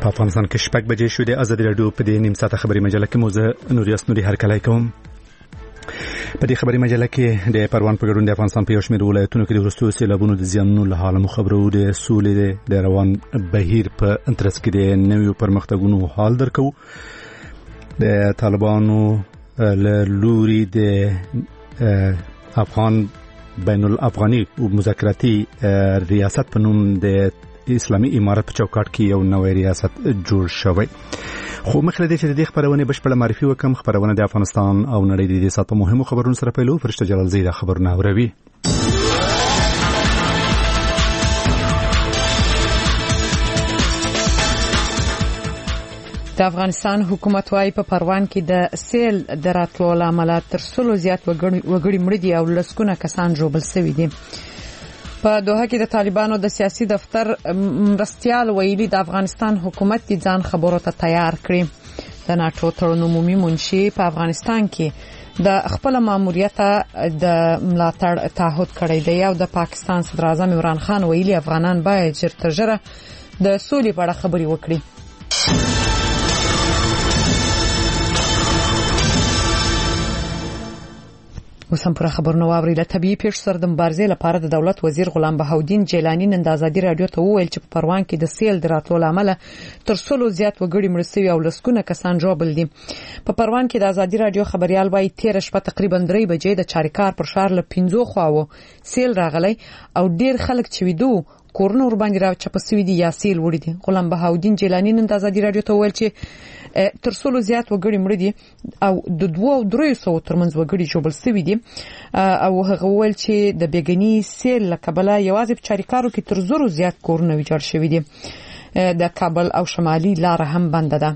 په افغانستان کې شپږ بجې شو. د ازادي راډیو په دې نیم ساعته خبري مجله کې موزه نوریاس نوري هرکلی کوم. په دې خبري مجله کې د پروان په ګډون د افغانستان په یو شمېر ولایتونو کې د وروستیو سیلابونو د زیانونو له حاله خبرو د سولې د روان بهیر په انترس کې د نویو پرمختګونو حال درکو. د طالبانو له لوري د افغان بین الافغاني مذاکراتي ریاست په نوم د اسلامي امارت په چوکاټ کې یو نوې ریاست جوړ شوی. خو مخکې د دې خبرونه بشپړه معرفي وکم. خبرونه د افغانستان او نړۍ د دې ساتو مهمو خبرونو سره پیلو. فرشته جلال زیدا خبرونه اوروي. د افغانستان حکومت وايي په پروان کې د سیل دراتلو لامل تر څلو زیات وګړي مړ دي او لسګونه کسان ژوبل شوي دي. په دوحه کې د طالبانو د سیاسي دفتر مرستيال ویلي د افغانستان حکومت د ځان خبرو ته تیار کړي. د ناتو تړون عمومي منشي په افغانستان کې د خپل ماموریت د ملاتړ تعهد کړی دی او د پاکستان صدر اعظم عمران خان ویلي افغانان باید ژر تر ژره د سولې په اړه خبرې وکړي. وسم پر خبرونه واوري. له طبيعي پیښو سره د مبارزې لپاره د دولت وزیر غلام بهاودین جیلانی نن د ازادي رادیو ته وویل چې په پروان کې د سیل دراتلو لامل تر څلو زیات وګړي مړ شوي او لسګونه کسان ژوبل دي. په پروان کې د ازادي رادیو خبريال وايي 13 شپه تقریبا 3 بجې د چاریکار پر ښار له 15 خواو سیل راغلی او ډیر خلک چې ویدو کورنور باندې راچپسوي دي یا سیل وړي دي. غلام بهاودین جیلانی نن د ازادي رادیو ته وویل چې تر څلو زیات وګړي مړ دي او د 2-300 ترمنځ وګړي ژوبل شوي دي او هغه وویل چې د بیګنی سیل لکبله یوازې په چاریکارو کې تر 1000 زیات کورونه ویجاړ شوي دي. د کابل او شمالي لار هم بنده ده.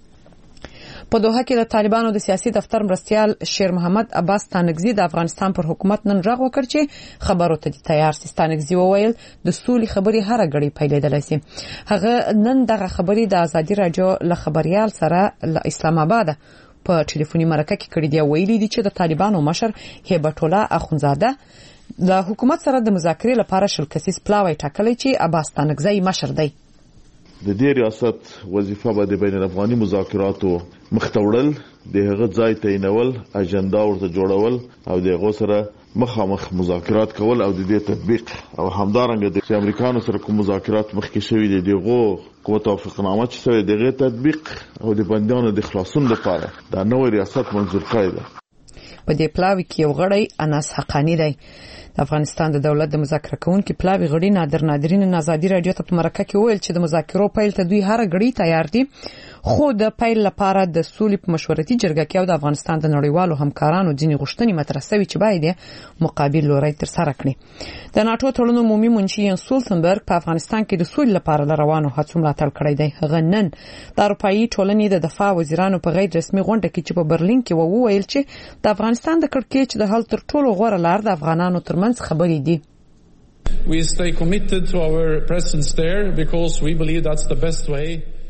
په دوحه کې د طالبانو د سیاسي دفتر مرستيال شیر محمد عباس ستانکزی د افغانستان پر حکومت نن راغ وکړ چې خبرو ته تیار سي. ستانکزی وویل د سولې خبري هر غړي پیلېدلای شي. هغه نن دغه خبري د ازادي رادیو له خبريال سره له اسلام آباد په ټلیفوني مرکه کې کړي دی. ویلي دي چې د طالبانو مشر هیبت الله اخونزاده له حکومت سره د مذاکرې لپاره شلکسیس پلاوی ټاکلی چې عباس ستانکزی مشر دی. د دې ریاست وظیفه به د بین الافغاني مذاکراتو مختوړل، د هغه ځای تعینول، اجنډا ورته جوړول او د هغه سره مخامخ مذاکرات کول او د دې تطبیق او همدارنګه د امریکانو سره کوم مذاکرات مخکې شوي دي دغه کوم توافقنامه چې سره دغه تطبیق او د بندیانو د خلاصون لپاره دا نوې ریاست منظور کړی ده. په دې پلاوی کې یو غړی انس حقانی دی. د افغانستان د دولت د مذاکره کوونکو پلاوی غړي نادرین ازادي رادیو ته په مرکه کې ویل چې د مذاکرو پیل ته دوی هر غړي تیار دي، خو د پیل لپاره د سولې په مشورتي جرګه کې او د افغانستان د نړیوالو همکارانو ځینې غوښتنې مطرح شوي چې باید مقابل لوري تر سره کړي. د ناتو تړون عمومي منشي ین سولتنبرګ په افغانستان کې د سولې لپاره روانو هڅو ملاتړ کړی دی. هغه نن د اروپאי ټولنې د دفاع وزیرانو په غیر رسمي غونډه کې چې په برلین کې وویل چې د افغانستان د کړکېچ د حل تر ټولو غوره لار د افغانانو ترمنځ خبرې دي. We stay committed to our presence there because we believe that's the best way.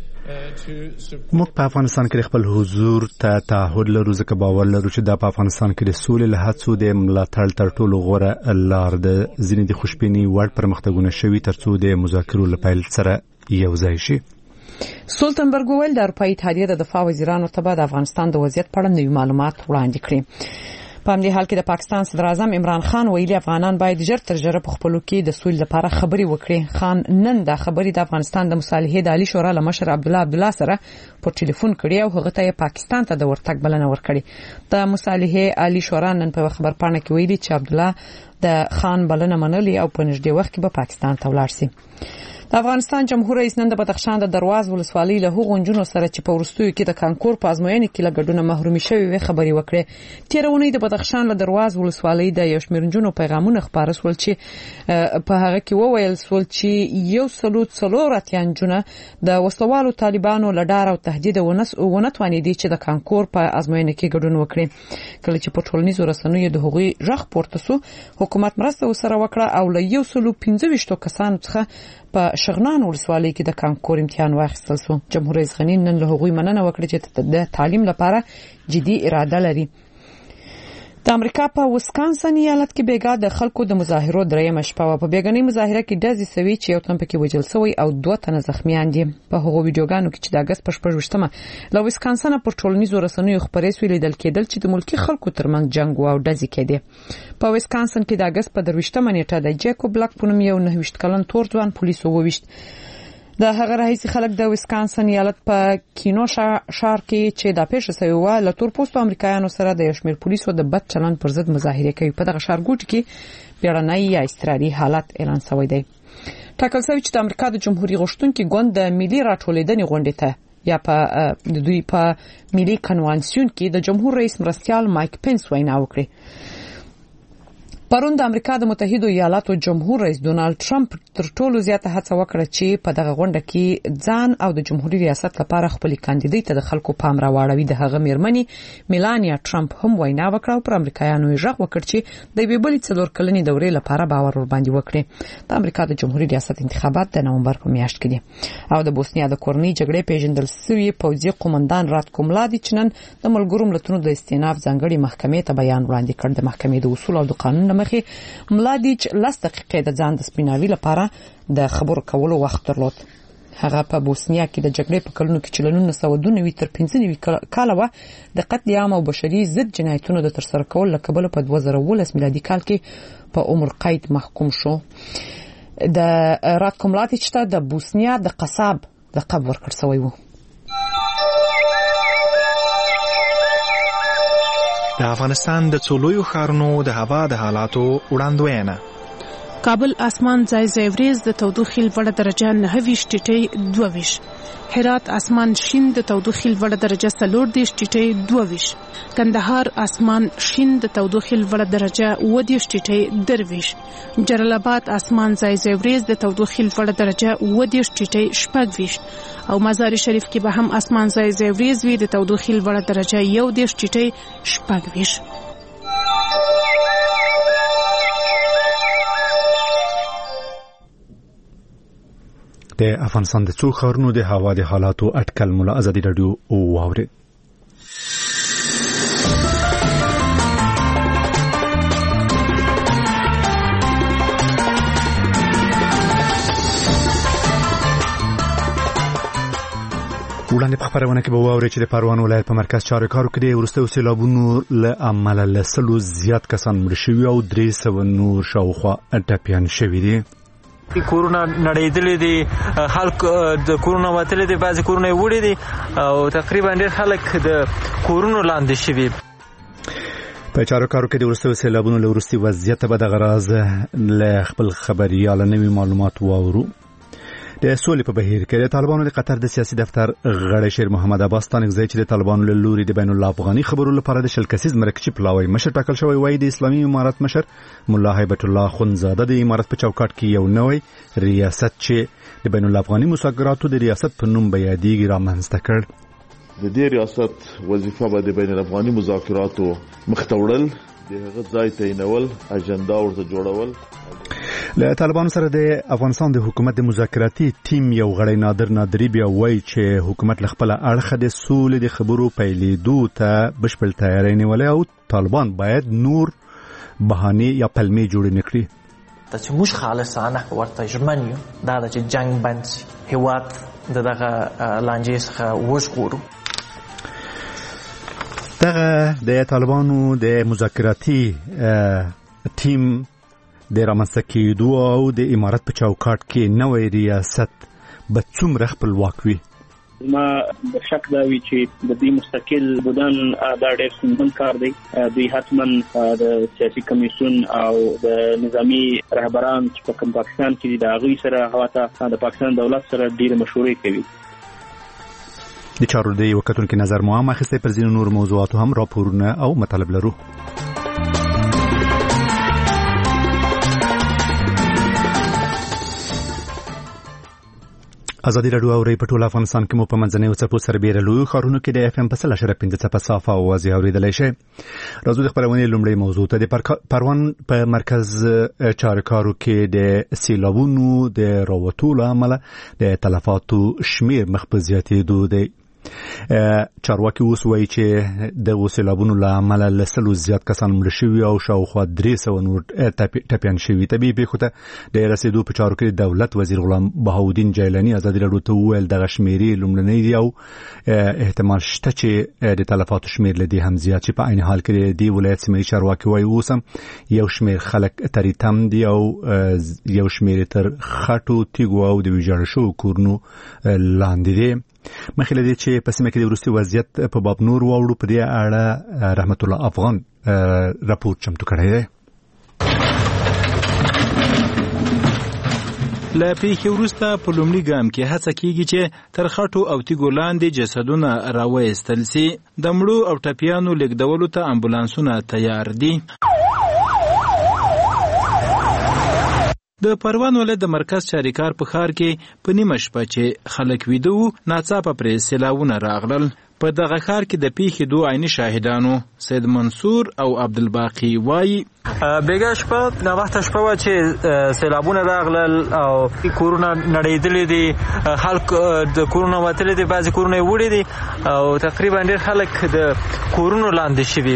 موږ په افغانستان کې خپل حضور ته تعهد لرو ځکه باور لرو چې دا په افغانستان کې د سولې له هڅو د ملاتړ تر ټولو غوره لار ده. ځینې د خوشبیني وړ پرمختګونه شوي ترڅو د مذاکرو له پیل سره یو ځای شي. سولتنبرګ ویل د اروپאי اتحادیه د دفاع وزیرانو ته د افغانستان د وضعیت په اړه نوي معلومات وړاندې کړي. په همدې حال کې د پاکستان صدر اعظم عمران خان ویلي افغانان باید ژر تر ژره په خپلو کې د سولې لپاره خبرې وکړي. خان نن دا خبرې د افغانستان د مصالحې د عالی شورا له مشر عبدالله سره په ټلیفون کړي او هغه ته پاکستان ته د ورتګ بلنه ورکړي. د مصالحې عالی شورا نن په خبر پاڼه کې ویلي چې عبدالله د خان بلنه منلې او په نږدې وخت کې به پاکستان ته ولاړ شي. د افغانستان جمهور رئیس نن د بدخشان د درواز ولسوالۍ له هغو نجونو سره چې په وروستیو کې د کانکور په ازموینې کې له ګډون محرومي شوي وي خبرې وکړې. تیرونی د بدخشان له درواز ولسوالۍ د یو شمېر نجونو پیغامونه خپاره شول چې په هغه کې وویل شول چې 104 نجونه د وسلوالو طالبانو له ډار او تهدید ونه توانېدي چې د کانکور په ازموینې کې ګډون وکړي. کله چې په ټولنیزو رسنیو د هغوی غږ پورته شو، حکومت مرسته وسره وکړه او له 115 کسانو څخه په شغنان ولسوالۍ کې د کانکور امتحان واخیستل شو. جمهور رئیس غنی نن له هغوی مننه وکړه چې د تعلیم لپاره جدي اراده لري. د د امریکا په وسکانسن ایالت کې بیګا د خلکو د مظاهرو درېمه شپه په بیګنۍ مظاهره کې ډزې سوي چې یو تن پکې وژل شوی او 2 تنه زخمیان دي. په هغو ویډیوګانو کې چې د اگست په 28مه له وسکانسن پر ټولنیزو رسنیو خبرې سوي لیدل کېدل چې د ملکی خلکو ترمنځ جنگ او ډزې کېدې. په وسکانسن کې د اگست په 28مه نیټه د جیکوب بلاک په نوم یو 29 کلن تور ځوان پولیسو وویشت. د هغه راهیسي خلک د وسکانسن ایالت په کینو شهر کې چې د پیښه شوی و له تور پوستو امریکایانو سره د یشمیر پولیسو د بد چلند پر ضد مظاهره کوي. په دغه ښارګوټ کې بیړنی یا استراري حالت اعلان شوی دی. ټاکل شوی چې د امریکا د جمهوریت غوښتونکو ګوند د ملي راټولېدنې غونډې ته یا په دوی په ملي کنوانسیون کې د جمهور رئیس مرستیال مایک پنس وینا وکړه. پرون د امریکا د متحده ایالاتو جمهور رئیس ډونالد ټرمپ تر ټولو زیاته هڅه وکړه چې په دغه غونډه کې ځان او د جمهوریت ریاست لپاره خپل کاندیدای ته د خلکو پام راوړوي. د هغه میرمنې میلانیا ټرمپ هم وینا وکړه او پر امریکایانو یې غږ وکړ چې د بېبلې 4 کلنې دورې لپاره باور ور باندې وکړي. د امریکا د جمهوریت ریاست انتخابات د نومبر په میاشت کې دي او د بوسنیا د کورنۍ جګړې پیژندل شوی پوځي قومندان راتکو ملادیچ نن د ملګرو ملتونو د استیناف ځانګړي محکمې ته بیان وړاندې کړ. د محکمې د اصول او د قانون مخې ملادیچ 10 دقیقې د ځان د سپیناوي لپاره د خبرو کولو وخت درلود. هغه په بوسنیا کې د جګړې په کلونو کې چې له 1992 تر 15 کال و د قتل عام او بشري ضد جنایتونو د ترسره کول لکبل په 2019 میلادي کال کې په عمر قید محکوم شو. د راتکو ملادیچ ته د بوسنیا د قصاب لقب ورکړ شوی و. د افغانستان د څولویو ښارونو د هوا د حالاتو وړاندوینه. کابل اسمان ځای ځای وریځ د تودوخې لوړه درجه 29 ټیټۍ 22. هرات اسمان شین د تودوخې لوړه درجه 30 ټیټۍ 22. کندهار اسمان شین د تودوخې لوړه درجه 30 ټیټۍ 23. جلال آباد اسمان ځای ځای وریځ د تودوخې لوړه درجه 30 ټیټۍ 26. او مزار شریف کې به هم اسمان ځای ځای وریځ وي د تودوخې لوړه درجه 10 ټیټۍ 26. د افغانستان د څو ښارونو د هوا د حالاتو اټکل مولا ازادي رادیو واورید. وړاندې په خبرونه کې به واوري چې د پروان ولایت په مرکز چارکارو کې د ورستو سیلابونو له امله لسلو زیات کسان مړ شوي او 300 نور شاوخوا ټپیان شوي دي. کورونا نړیدلې دي، خلک د کورونا وتلې دي، بعضی کورونا وړي دي او تقریبا ډېر خلک د کورونا لاندې شوي. په چارکارو کې د ورستو سیلابونو له وروستي وضعیت به د غراز له خپل خبريال نوي معلومات واورو. د سولې په بهیر کې د طالبانو د قطر د سیاسي دفتر غړی شیر محمد عباس تانګزی چې د طالبانو له لوري د بین الافغاني خبرو لپاره د شلکسیز مرکزي پلاوی مشر ټاکل شوی وای. د اسلامي امارات مشر مولا هیبت الله خنزاده د امارات په چوکاټ کې یو نوې ریاست چې د بین الافغاني مذاکراتو د ریاست په نوم به یادېږي رامنځته کړ. د دې ریاست وظیفه به د بین الافغاني مذاکراتو مختوړل، د هغه ځای تعینول، اجنډا ورته جوړول. له طالبانو سره د افغانستان د حکومت د مذاکراتي ټیم یو غړی نادری بیا وایي چې حکومت له خپل اړخه د سولې د خبرو پیلېدو ته بشپړ تیاری نیولې او طالبان باید نور بهانې یا پلمې جوړې نکړي. چې موږ خالصانه ورته ژمن یو دا چې جنگ بند شي، هیواد دغه لانجې څخه وژغورو. دغه د طالبانو د مذاکراتي ټیم د رامنځته کېدو او د امارات په چوکاټ کې نوې ریاست به څومره خپلواک وي؟ ما شک دا وی چې د دې مستقل بودن دا ډېر ستونزمن کار دی. دوی حتما د سیاسي کمیسیون او د نظامی رهبران چې په پاکستان کې د هغوی سره حواته د پاکستان دولت سره ډېرې مشورې کوي. د چارو د یو کتونکو نظر مو هم اخیستی، پر ځینو نور موضوعاتو هم راپورونه او مطالب لرو. ازادي رادیو او په ټول افغانستان کې مو په منځنۍ څپو سره بیرلو خارونو کې د اف ام په 1.5 صافه او واضح اوریدلای شي. راځو د خبرونې لومړی موضوع ته د پروان په مرکز چارکارو کې د سیلابونو د راوتلو عمله د تلفاتو شمیر مخ په زیاتېدو دی. چارواکي اوس وایي چې د سیلابونو له امله لسلو زیات کسان مړه شوي او شاوخوا 300 نور ټپیان شوي. طبیعي پیښو ته د رسیدو په چارو کې دولت وزیر غلام بهاودین جیلانی ازادي راډیو ته وویل دغه شمیرې لومړنۍ دي او احتمال شته چې د تلفاتو شمیر له دې هم زیات شي. په عین حال کې د ولایت سیمه چارواکي وایي اوس هم یو شمیر خلک تریتم دي او یو شمیر تر خټو تیګو او د ویجاړ شو کورونو لاندې دي. مخکې له دې چې په سیمه کې د وروستي وضعیت په باب نور واوړو په دې اړه رحمت الله افغان راپور چمتو کړی دی. له پیښې وروسته په لومړي ګام کې هڅه کیږي چې تر خټو او تیګو لاندې جسدونه راوایستل سي. د مړو او ټپیانو لیږدولو ته امبولانسونه تیار دي. د پروان ولایت د مرکز چاریکار په ښار کې په نیمه شپه چې خلک ویده وو ناڅاپه پرې سیلاونه راغلل. په دغه ښار کې د پیښې دوه عیني شاهدانو سید منصور او عبدالباقي وایي بیګا شپه نه وخت شپه و چې سیلابونه راغلل او کورونه نړیدلې دي، خلک د کورونو وتلې دي، بعضې کورونه یې وړي دي او تقریبا ډېر خلک د کورونو لاندې شوي.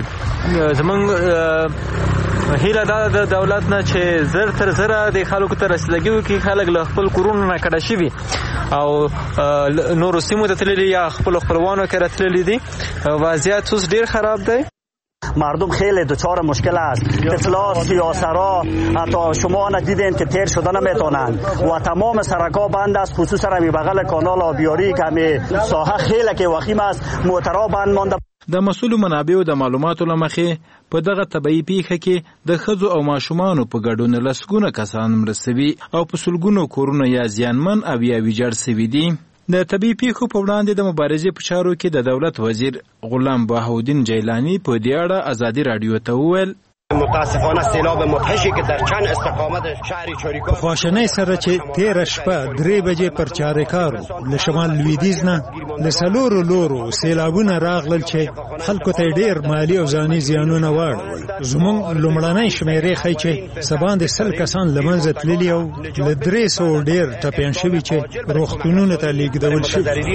زمونږ هیله دا د دولت نه چې زر تر زره د خلکو ته رسیدګي وکړي، خلک له خپل کورونو نه کډه شوي او نورو سیمو ته تللي یا خپلوانو کې راتللي دي. وضعیت اوس ډېر خراب دی. مردم خیلی دچار مشکل است. اطلاع سیاسرا حتی شما ندیدین که تیر شده نمیتونن و تمام سرکا بند است، خصوصا روی بغل کانال آبیاری که می ساحه خیلی که وخیم است موترا بند مانده. د مسؤلو منابعو د معلوماتو له مخې په دغه طبعي پیښه کې د ښځو او ماشومانو په ګډون لسګونه کسان مړه سوي او په سلګونو کورونه یا زیانمن او یا ویجاړ سوي دي. د طبعي پیښو په وړاندې د مبارزې په چارو کې د دولت وزیر غلام بهاودین جیلانی په دې اړه ازادي راډیو ته وویل متاسفانه سیلاب مدهشی که در چند استقامت شهر چاریکار خواشنۍ سره چې 13 شپه 3 بجې پر چاریکار له شمال لویدیځ نه له سلورو لورو سیلابونه راغلل چې خلکو ته ډېر مالی او ځاني زیانونه واړول. زموږ لومړنۍ شمیرې ښیي چې سباندې 100 کسان له منځه تللي او له 300 ډېر ټپیان شوي چې روغتونونو ته لیږدول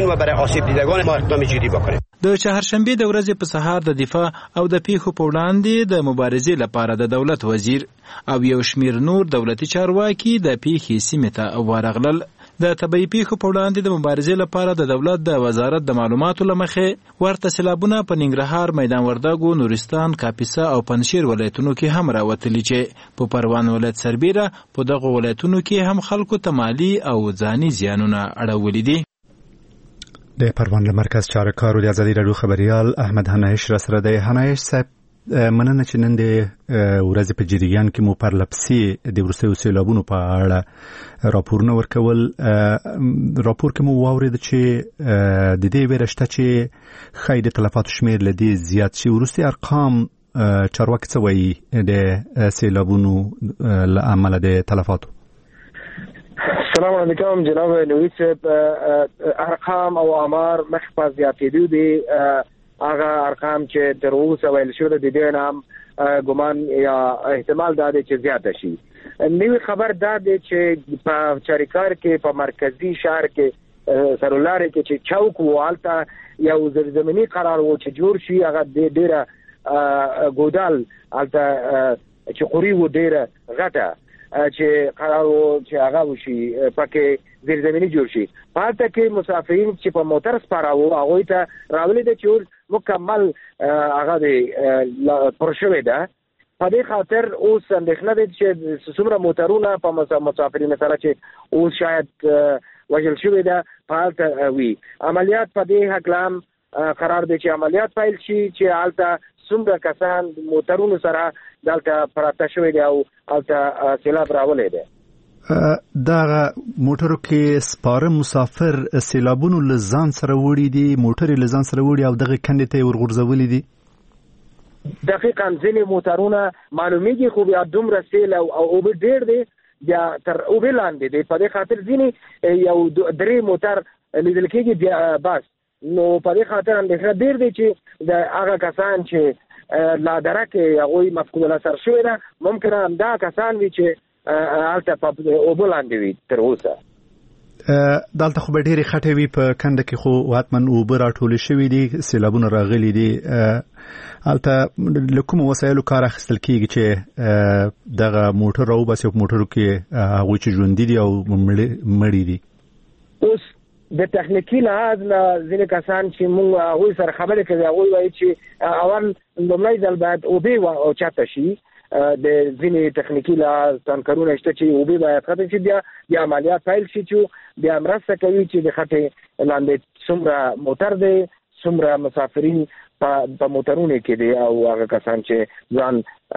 شوي. د چهارشنبې د ورځې په سهار د دفاع او د پیښو په وړاندې د مبارزې لپاره د دولت وزیر او یو شمیر نور دولتي چارواکي د پیښې سیمې ته ورغلل. د طبعي پیښو په وړاندې د مبارزې لپاره د دولت د وزارت د معلوماتو له مخې ورته سیلابونه په ننګرهار، میدان وردګو، نورستان، کاپیسا او پنجشیر ولایتونو کې هم راوتلي چې په پروان ولایت سربیره په دغو ولایتونو کې هم خلکو ته مالي او ځاني زیانونه اړولي دي. د پروان له مرکز چارکارو د ازادي راډیو خبريال احمد هنایش را سره دی. هنایش صاحب مننه چې نن د ورځې په جریان کې مو پرلپسې د وروستیو سیلابونو په اړه راپورونه ورکول. راپور کې مو واورېد چې د دې ویره شته چې ښایي د تلفاتو شمیر له دې زیات شي. وروستي ارقام چارواکي څه وایي د سیلابونو له امله د تلفاتو؟ السلام علیکم جناب نوید صاحب. ارقام او آمار مخ په زیاتېدو دي. هغه ارقام چې تر اوسه ویل شوي د دې نام ګمان یا احتمال دا دی چې زیاته شي. نوې خبر دا دی چې په چاریکار کې په مرکزی شهر کې سرولارې کې چې چوک والته یو زیرزمینی قرار وو چې جوړ شي. هغه ډیره ګودال الته چې قوري و ډیره غټه چې قرار وو چې هغه وشي پکې زیرزمینی جوړ شي. پاتې کې مسافرین چې په موټر سپارو هغه ته راولي د چور مکمل هغه د پرشوي ده. په دې خاطر اوس اندېښنه ده چې څومره موټرونه په مسافرین سره چې اوس شاید وژل شوی ده پالته وي. عملیات په دې حکلام قرار دی چې عملیات پیل شي چې حالته څومره کسان موټرونو سره دلته پراته شوی دی او هلته سیلاب راولی دی. دا موټرو کې سپاره مسافر سیلابونو له ځان سره وړي دي، موټرې له ځان سره وړي او دغه کندې ته یې ورغورځولي دي. دقیقاً ځینې موټرونه معلومیږي خو بیا دومره سیل او اوبه ډېر دی بیا تر اوبه لاندې دی. په دې خاطر ځینې یو 3 موټر لیدل کېږي بیا بس. نو په دې خاطر اندېښنه ډېر دی چې د هغه کسان چې لا درکه هغوی مفقود الاثر شوی ده ممکنه همدا کسان وي چې هلته په اوبه لاندې وي تر اوسه. دلته خو به ډېرې خټې وي په کنده کې خو حتما اوبه راټولې شوي دي سیلابونه راغلي دي هلته له کومو وسایلو کار اخیستل کېږي چې دغه موټر راوباسي او په موټرو کې هغوی چې ژوندي دي او مړي دي اوس د تخنیکي لحاظ نه ځینې کسان چې موږ هغوی سره خبرې کوي هغوی وایي چې اول لومړی ځل باید اوبه اوچته شي د ځینې تخنیکي لحاظ تانکرونه شته چې اوبه باید ختم شي بیا عملیات پیل شي چې بیا مرسته کوي چې د خټې لاندې څومره موټر دی څومره مسافرین په موټرونو کې دي او هغه کسان چې ځان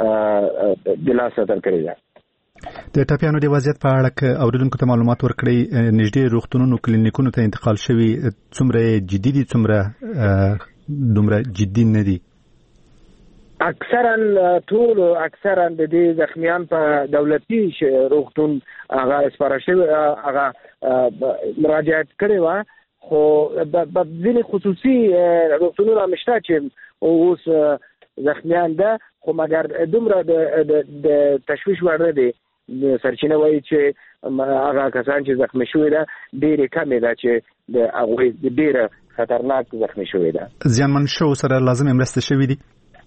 د لاسه درکړي دي د ټاپیانو د وضعیت په اړه اوریدونکو ته معلومات ورکړي نږدې روغتونونو کلینیکونو ته انتقال شوي څومره جدي دي څومره دومره جدي نه دي اکثرا د دې زخمیان په دولتي روغتون هغه سپارښتنه هغه مراجعه کړې و خو په ځینې خصوصي روغتونونو مشته چې اوس زخمیان ده خو مګر دومره د تشویش وړ نه دي سرچینه وایي چې هغه کسان چې زخمی شوي ده ډېرې کمې ده چې د هغوی ډېره خطرناک زخمی شوي ده زیانمن شو سره لازمې مرستې شوي دي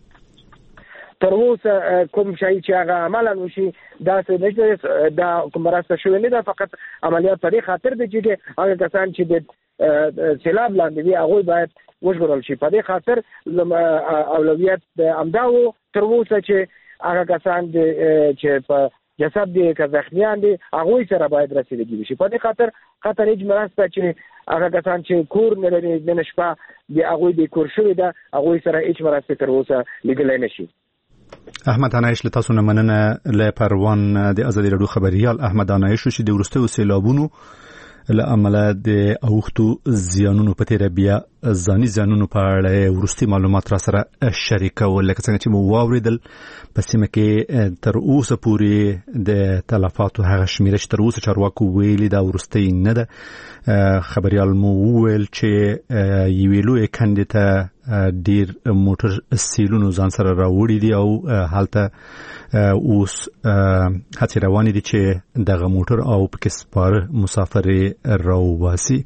تر اوسه کوم شی چې هغه عملا وشي داسې نشته دا کوم مرسته شوې نه ده فقط عملیات په دې خاطر دی چې هغه کسان چې د سیلاب لاندې دي هغوی باید وژغورل شي په دې خاطر اولویت د امداو تر اوسه چې هغه کسان چې په جسد دي که زخمیان دي هغوی سره باید رسیدګي وشي په دې خاطر هیڅ مرسته چې هغه کسان چې کور نه لري نن شپه د هغوی د کور شوي ده هغوی سره هیڅ مرسته تر اوسه لیږلی نشي احمد انایش له تاسو نه مننه له پروان د ازادي راډیو خبريال احمد انایش چې د ورستو سیلابونو له عمله د اوختو زیانونو په تیر بیا ځاني زیانونو په اړه ورستي معلومات را سره شریکول لکه څنګه چې مو واوریدل په سیمه کې تر اوسه پورې د تلفاتو هغه شمیره چې تر اوسه چارواکو ویلي دا ورستي نه ده خبريال مو ویل چې یویلو کاندیدا ډیر موټر سیلونو ځان سره راوړي دي او حالته اوس هڅې روانې دي چې دغه موټر او پکې سپاره مسافر راوباسي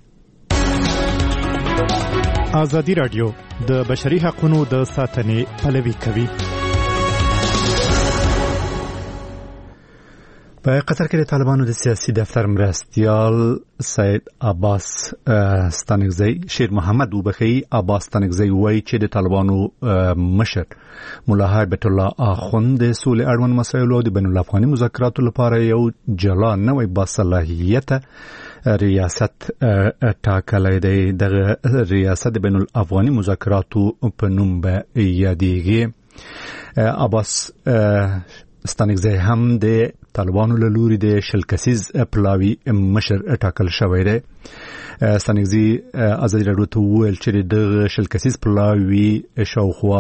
ازادي رادیو د بشري حقوقو د ساتنې پلوي کوي په قطر کې د طالبانو د سیاسي دفتر مرستیال سید عباس ستانکزی شیر محمد وبخی عباس ستانکزی وایي چې د طالبانو مشر مولا هیبت الله اخوند د سولې اړوند مسایلو او د بین الافغاني مذاکراتو لپاره یو جلا نوې باصلاحیت ریاست ټاکلی دی دغه ریاست د بین الافغاني مذاکراتو په نوم به یادېږي عباس ستانکزی هم د طالبانو له لوري د شلکسیز پلاوی مشر ټاکل شوی دی ستانکزی ازادي راډیو ته وویل چې د شلکسیز پلاوی شاوخوا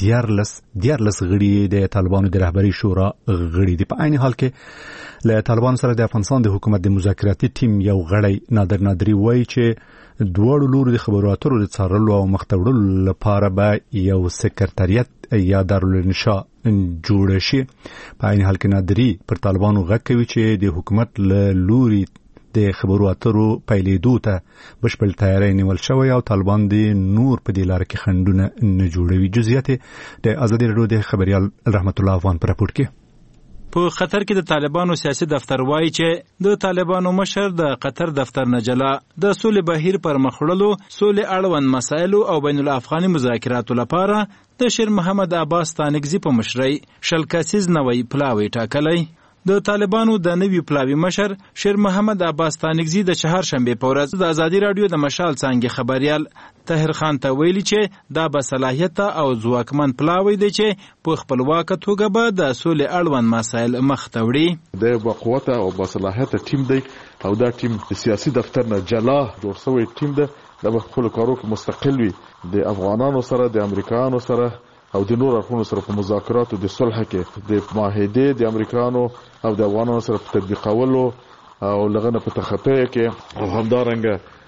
14 غړي د طالبانو د رهبری شورا غړي دي په عین حال کې له طالبانو سره د افغانستان د حکومت د مذاکراتي ټیم یو غړی نادری وایي چې دواړو لورو د خبرو اترو د څارلو او مختوړلو لپاره به یو سکرټریټ یا دارالانشاء جوړ شي په عین حال کې نادری پر طالبانو غږ کوي چې د حکومت له لوري د خبرو اترو پیلېدو ته بشپړ تیاری نیول شوی او طالبان د نور په دې لار کې خنډونه نه جوړوي جزئیات د ازادي راډیو د خبريال رحمت الله افغان پر راپور کې په قطر کې د طالبانو سیاسي دفتر وایي چې د طالبانو مشر د قطر دفتر نه جلا د سولې بهیر پر مخړلو سولې اړوند مسایلو او بین الافغاني مذاکراتو لپاره د شیر محمد عباس ستانکزی په مشرۍ شلکسیز نوې پلاوی ټاکلی د طالبانو د نوي پلاوی مشر شیر محمد عباس ستانکزی د چهارشنبه په ورځ د ازادي راډیو د مشال څنګه خبريال طاهر خان ته ویلي چې دا به صلاحیت او ځواکمن پلاوی دی چې په خپلواک توګه به د سولې اړوند مسایل مخ ته وړي د بقوت او باصلاحیت ټیم دی او دا ټیم سیاسي دفتر نه جلا جوړ شوی ټیم دی د خپل کارو کې مستقل وي د افغانانو سره د امریکایانو سره او د نور اړخونو سره په مذاکراتو د صلح کې د معاهدې د امریکایانو او د افغانانو سره په تطبیقولو او لغنه په تخطی کې او همدارنګه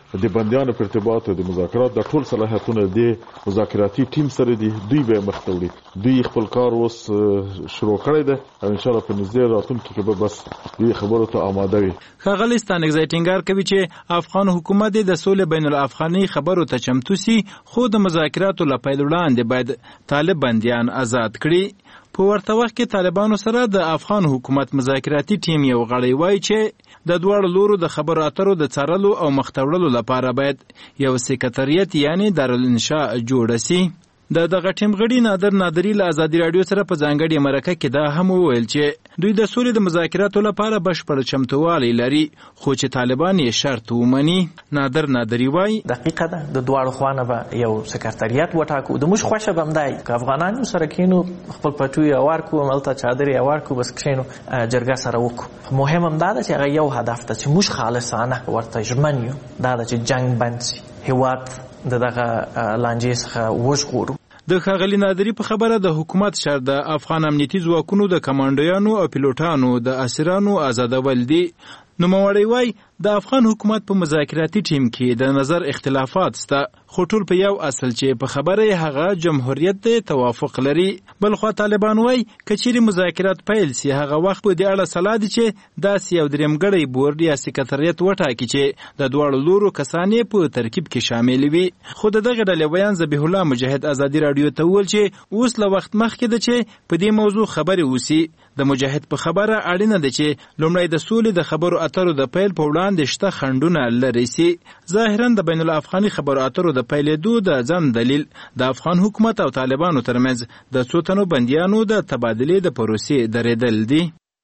د بنديانو په ارتباط او د مذاکرات د ټول صلاحیتونه د مذاکراتي ټیم سره دي، دوی به مخ ته وړي. دوی خپل کار اوس شروع کړی دی او ان شاء الله په نږدې راتلونکي کې به بس دې خبرو ته آماده وي. ښاغلی ستانکزی ټینګار کوي چې افغان حکومت د سولې بین الافغاني خبرو ته چمتو سي، خو د مذاکراتو له پیل وړاندې باید طالب بندیان آزاد کړي. په ورته وخت کې طالبانو سره د افغان حکومت مذاکراتي ټیم یو غړی وایي چې د دواړو لورو د خبرو اترو د څارلو او مختوړلو لپاره باید یو سکرټریت یعنی دارالانشاء جوړ شي. دغه ټیم غړي نادر نادری له ازادي رادیو سره په ځانګړي مرکه کې دا هم وویل چې دوی د سولې د مذاکراتو لپاره بشپړ چمتووالی لري، خو چې طالبان یې شرط ومني. نادر نادری وایي دقیقه ده د دواړو خواونه به یو سکرټریات وټاکو. د موږ خوښه به همدای که افغانانو سره کینو خپل پټوی اوار کو ملته چادر اوار کو بس کښینو جرګه سره وکړو. مهم هم دا ده چې هغه یو هدف ته چې موږ خالصانه ورته ژمن یو، دا ده چې جنگ بند شي، هیواد دغه لانجې څخه وژغورو. د ښاغلي نادری په خبره د حکومت شر د افغان امنیتي ځواکونو د کمانډویانو او پیلوټانو د اسیرانو آزادول دي. نوموړی وایي د افغان حکومت په مذاکراتي ټیم کې د نظر اختلافات شته، خو ټول په یو اصل چې په خبره یې هغه جمهوریت ته توافق لري. بلخوا طالبان وایي که چیرې مذاکرات پیل سي هغه وخت په دې اړه سلا دي چې داسې یو درېمګړی بورډ یا سکرټریت وټاکي چې د دواړو لورو کسان یې په ترکیب کې شامل وي. خو د دغه ډلې بیان ذبیح الله مجاهد ازادي رادیو ته وویل چې اوس له وخت مخکې ده چې په دې موضوع خبرې وسي. د مجاهد په خبره اړینه ده چې لومړی د سولې د خبرو اترو د پیل په وړاندې شته خنډونه لرې سي. ظاهرا د بین الافغاني خبرو اترو د پیلېدو د ځان دلیل د افغان حکومت او طالبانو ترمنځ د څو تنو بندیانو د تبادلې د پروسې درېدل دي.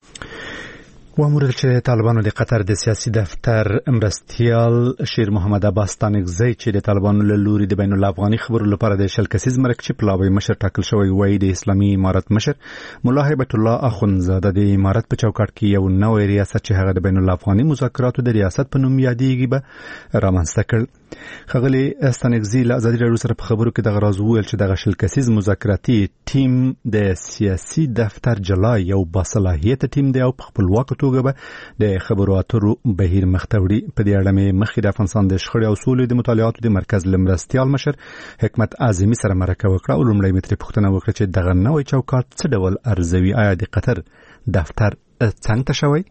وامور چې طالبانو د قطر د سیاسي دفتر مرستیال شیر محمد عباس ستانکزی چې د طالبانو له لوري د بین الافغاني خبرو لپاره د شل کسیز مرکچی پلاوی مشر ټاکل شوی وای د اسلامي امارت مشر مولا هیبت الله اخونزاده د امارت په چوکاټ کې یو نوې ریاست چې هغه د بین الافغاني مذاکراتو د ریاست په نوم یادېږي به رامنځته کړ. ښاغلی ستانکزی له ازادي رادیو سره په خبرو کې دغه راز وویل چې دغه شل کسیز مذاکراتي ټیم د سیاسي دفتر جلا یو باصلاحیته ټیم دی او په خپلواکه توګه به د خبرو اترو بهیر مختوړي. په دې اړه مې مخکې د افغانستان د شخړې او سولې د مطالعاتو د مرکز لمرستیال مشر حکمت اعظمي سره مرکه وکړه او لومړی مې ترې پوښتنه وکړه چې دغه نوی چوکاټ څه ډول ارزوي؟ آیا د قطر دفتر څنګه ته شوی؟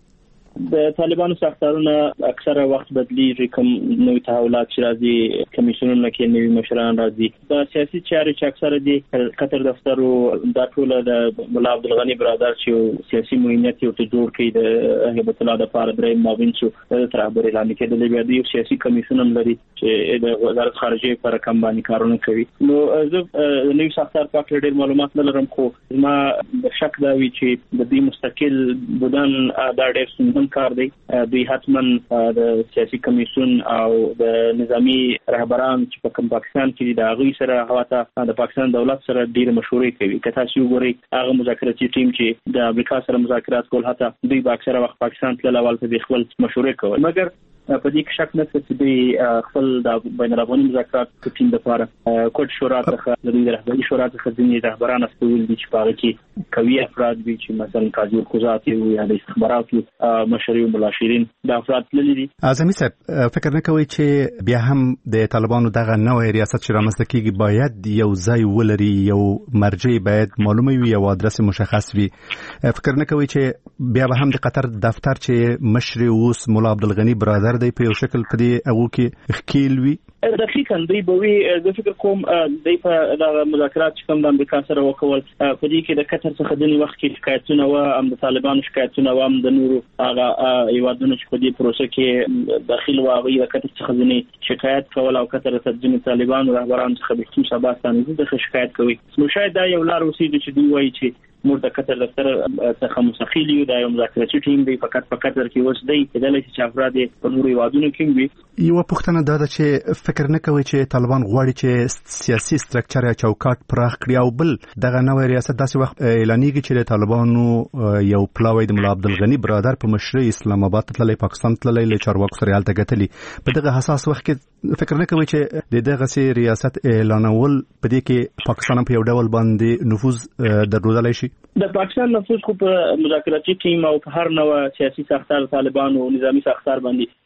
د طالبانو سختارونه اکثره وخت بدلیږي، کوم نوې تحولات چې راځي کمیسیونونه کې نوي مشران راځي. د سیاسي چارې چې اکثره دي قطر دفتر دا ټول د مولا عبدالغني برادر چې سیاسي موینت یو ته جوړ کړي د هیبت الله د پاره درې معاون چې تر خبرې لاندې کېدل بیا د سیاسي کمیسیون هم لري چې د وزارت خارجه پر کم باندې کارونه کوي. نو زه نوې سختار په اړه ډېر معلومات نه لرم، خو ما شک دا وی چې د دې مستقل بودن دا ډېر کار دی. دوی حتما د سیاسي کمیسیون او د نظامی رهبران چې په پاکستان کې د هغوی سره حواته د پاکستان دولت سره ډېر مشورې کوي. که تاسو وګورئ هغه مذاکراتي ټیم چې د امریکا سره مذاکرات کول، حتی دوی به اکثره وخت پاکستان ته لاول په خپل مشورې کول. مګر په دې کې شک نشته چې دوی خپل د بین الافغاني مذاکرات ټیم لپاره کوټ شورا څخه د دوی رهبري شورا څخه ځینې رهبران استول دي چې په هغه کې قوي افراد دي چې مثلا قاضي القضات یا د استخباراتو مشري او ملاشرین د افراد تللي دي. اعظمي صاحب فکر نه کوي چې بیا هم د طالبانو دغه نوې ریاست چې رامنځته کیږي باید یو ځای ولري، یو مرجع باید معلومه وي، یو ادرس مشخص وي؟ فکر نه کوي چې بیا به هم د قطر دفتر چې مشر اوس مولا عبدالغني برادر دی په یو شکل په دې هغو کې ښکیل وي؟ دقیقاً دوی به وي. زه فکر کوم دوی په دغه مذاکرات چې کوم د امریکا سره وکول په دې کې د قطر څخه ځینې وخت کې شکایتونه وه، هم د طالبانو شکایتونه وه، هم د نورو هغه هیوادونو چې په دې پروسه کې داخل وه هغوی د قطر څخه ځینې شکایت کول او قطر ته ځینې طالبانو رهبرانو څخه بخصوص عباس ستانکزي څخه شکایت کوي. نو شاید دا یو لار اوسېږي چې دوی وایي چې موږ د قطر دفتر څخه مستقل یو، دا یو مذاکراتي ټیم دی فقط په قطر کې اوس دی، کېدلی شي چې افراد په نورو هیوادونو کې وي. یوه پوښتنه دا ده چې فکر نه کوي چې طالبان غواړي چې سیاسي سترکچر یا چوکاټ پراخ کړي، او بل دغه نوې ریاست داسې وخت اعلانېږي چې د طالبانو یو پلاوی د مولا عبدالغني برادر په مشرۍ اسلام آباد تللی، پاکستان تللی، له چارواکو سره هلته ګټلي. په دغه حساس وخت کې فکر نه کوي چې د دغسې ریاست اعلانول په دې کې پاکستان په یو ډول باندې نفوذ درلودلی شي؟ د پاکستان نفوذ خو په مذاکراتي ټیم او په هر نوع سیاسي ساختار طالبانو او نظامی ساختار باندې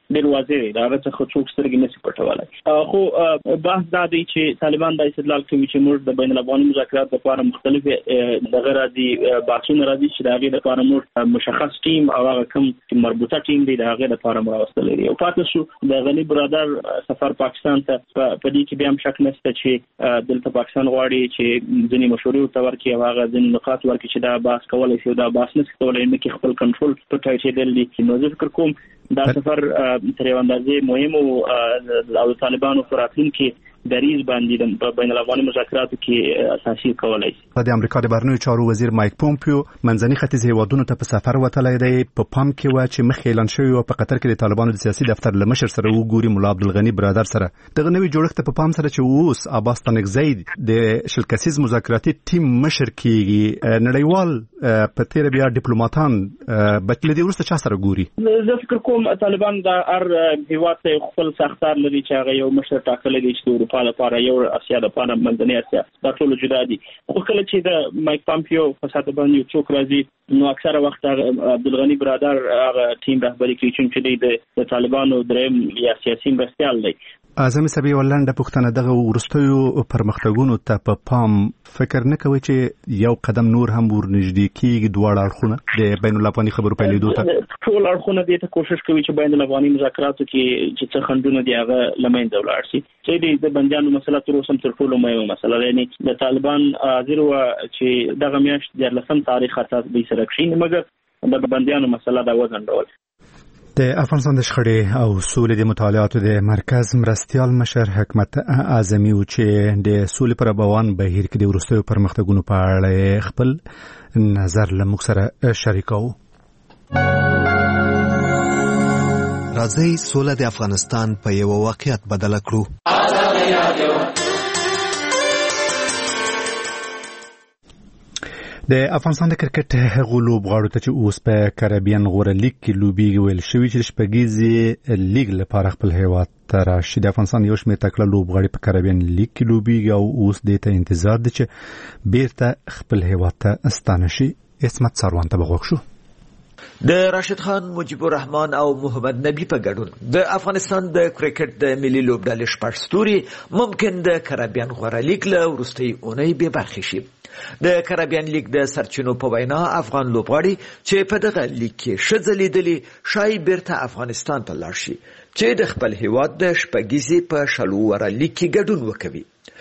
ډیر واضح دی دا څه څوک سترګې نشي پټولای خو بحث دا دی چې طالبان د استدلال کوي چې موږ د بین الافغاني مذاکرات لپاره مختلف دغه راځي بحثونه راځي چې دا غي د لپاره موږ مشخص ټیم او هغه کوم مربوطه ټیم دی دا غي د لپاره راوستل دي او پاتې شو د غنی برادر سفر پاکستان ته په دې کې بیا هم شک نشته چې دلته پاکستان غواړي چې ځینې مشورې ورکړي او هغه ځینې نقاط ورکړي چې دا بحث کولای شي دا بحث نشي کولای نو کې خپل کنټرول په ټایټ دی نو زه فکر کوم دا سفر تر یو اندازې مهم او طالبانو فراتین کې دریز باندې د بین الافغاني مذاکراتو کې اساسي کولای شي د امریکا د بهرنیو چارو وزیر مایک پومپیو منځني ختیځ هیوادونو ته په سفر وتلی دی په پام کې و چې مخکې اعلان شوی او په قطر کې د طالبانو د سیاسي دفتر له مشر سره وګوري مولا عبدالغني برادر سره دغه نوې جوړښت په پام سره چې اوس عباس تنگزی د شل کسیز مذاکراتي ټیم مشر کیږي نړیوال په تیر بیا ډیپلوماټان بتل دي ورسته چا سره ګوري زه فکر کوم طالبان د هر هیواد ته خپل ساختار لري چې هغه یو مشر ټاکلی دی چې اروپا لپاره یو اسیا لپاره منځنۍ اسیا دا ټول جدا دي خو کله چې د مایک پامپیو په ساته باندې څوک راځي نو اکثره وخت عبدالغني برادر هغه ټیم رهبري کوي چې د طالبانو دریم یا سیاسي مرستیال دی اعظم سبي ولنده پښتنه دغه ورستیو پرمختګونو ته په پام فکر نه کوي چې یو قدم نور هم ورنږدې کیږي دواړه اړخونه د بین الافغاني خبرو پیلېدو ته ټول اړخونه دې ته کوشش کوي چې بین الافغاني مذاکراتو کې چې څه خنډونه دي هغه لمنځه ولاړ شي چې د بندیانو مسله تر اوسه تر ټولو مهمه مسله ده یعنی د طالبان حاضر و چې دغه میاشت د 14 تاریخ اساس به سره کښیني مګر د بندیانو مسله دا وزندول د افغانستان د شخړې او سولې د مطالعاتو د مرکز مرستیال مشر حکمت اعظمي او چې د سولې پر روان بهیر کې د ورستیو پرمختګونو په اړه خپل نظر له موږ سره شریکو راځي سوله د افغانستان په یو واقعیت بدل کړو د افغانستان د کرکټ هغو لوبغاړو ته چې اوس په کریبین غوره لیګ کې لوبیږي ویل شوی چې شپږیزې لیګ لپاره خپل هیواد ته راشي د افغانستان یو شمېر تکړه لوبغاړي په کریبین لیګ کې لوبیږي او اوس دې ته انتظار دی چې بیرته خپل هیواد ته ستانه شي اسمت سروان ته بغوښ شو د راشد خان مجيب الرحمن او محمد نبی په ګډون د افغانستان د کرکټ د ملي لوبډلې شپږ ستوري ممکن د کریبین غوره لیګ له وروستۍ اونۍ به برخه شي د کریبین لیګ د سرچینو په وینا افغان لوبغاړي چې په دغه لیګ کې ښه ځلیدلي شای بیرته افغانستان ته لاړ شي چې د خپل هیواد د شپږیزې په شلو وره لیګ کې ګډون وکوي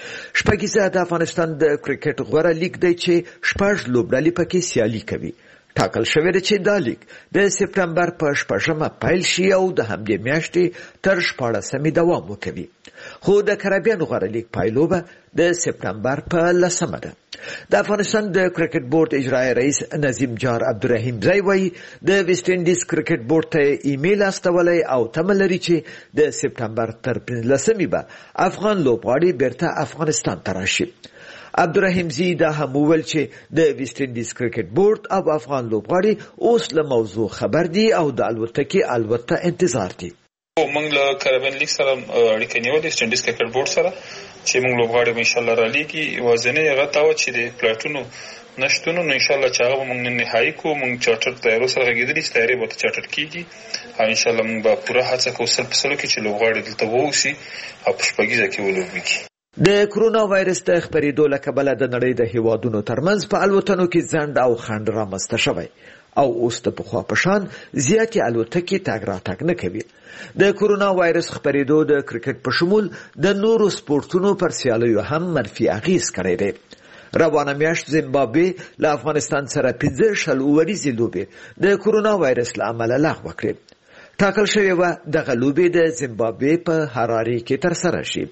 شپږیزه د افغانستان د کرکټ غوره لیګ دی چې شپږ لوبډلې پکې سیالي کوي ټاکل شوی دی چې دا لیګ د سپټمبر په 8مه پیل شي او د همدې میاشتې تر 14مې دوام وکوي خو د کریبین غوره لیګ پایلوبه د سپټمبر په 10مه ده د افغانستان د کرکټ بورډ اجرایی رئیس نظیم جار عبدالرحیم زئی وایي د ویسټ انډیز کرکټ بورډ ته ایمیل استولی او تمه لري چې د سپټمبر تر 15مې به افغان لوبغاړي بیرته افغانستان ته راشي عبدالرحیم زئی دا هم وویل چې د ویسټ انډیز کرکټ بورډ او افغان لوبغاړي اوس له موضوع خبر دي او د الوتکې الوته انتظار دي موږ له کریبین لیګ سره اړیکه نیولې ویسټ انډیز کرکټ بورډ سره چې موږ لوبغاړي ان شاء الله را لیږي وازنه هغه تاو چې د پلاټونو نشټونو نو ان شاء الله چې هغه موږ نه نهایی کو موږ چارټر تیارو سره غږیدلی چې تیاری به چارټر کیږي او ان شاء الله موږ به پوره هڅه کوو سره کې چې لوبغاړي دلته ووسی او پښپګیزه کې ولوبېږي د کرونا وایرس د خپرېدو له کبله د نړۍ د هیوادونو ترمنځ په الوتنو کې ځنډ او خنډ رامنځته شوی او اوس د پخوا په شان زیاتې الوتکې تګ راتګ نه کوي د کرونا وایرس خپرېدو د کرکټ په شمول د نورو سپورتونو پر سیالیو هم منفي اغیز کړی دی روانه میاشت زیمبابوې له افغانستان سره 15 ورځې لوبې د کرونا وایرس له امله لغوه کړې ټاکل شوې وه دغه لوبې د زیمبابوې په هرارې کې ترسره شي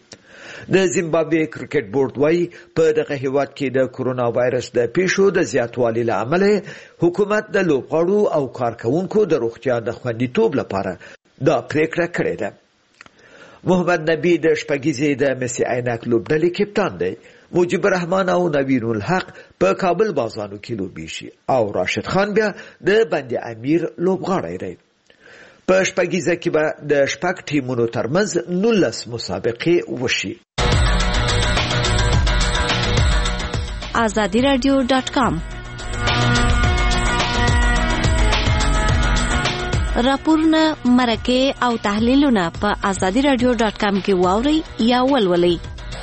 د زیمبابوې کرکټ بورډ وايي په دغه هیواد کې د کرونا وایرس د پیښو د زیاتوالي له امله حکومت د لوبغاړو او کارکونکو د روغتیا د خوندیتوب لپاره دا پریکړه کړې ده محمد نبی د شپږیزې د مسی عینک لوبډلې کپتان دی مجيب الرحمن او نوین الحق په کابل بازانو کې لوبي شي او راشد خان بیا د بند امیر لوبغاړی دی په شپږیزه کې به د شپږ ټیمونو ترمنځ 19 مسابقې وشي azadiradio.com راپورونه مرکه او تحلیلونه په azadiradio.com کې واورئ یا ولولئ.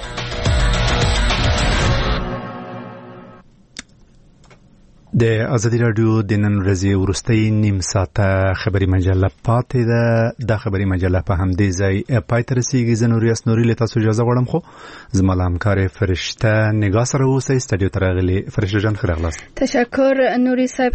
د ازادي رادیو د نن ورځې وروستۍ نیم ساعته خبري مجله پاتې ده. د خبري مجله په همدې ځای پای ته رسیږي. زه نوریاس نوري له تاسو اجازه غواړم، خو زما له همکار فرشته نگاه سره اوسئ. استډیو ته راغلي فرشته جان، ښه راغلاست. تشکر نوري صاحب،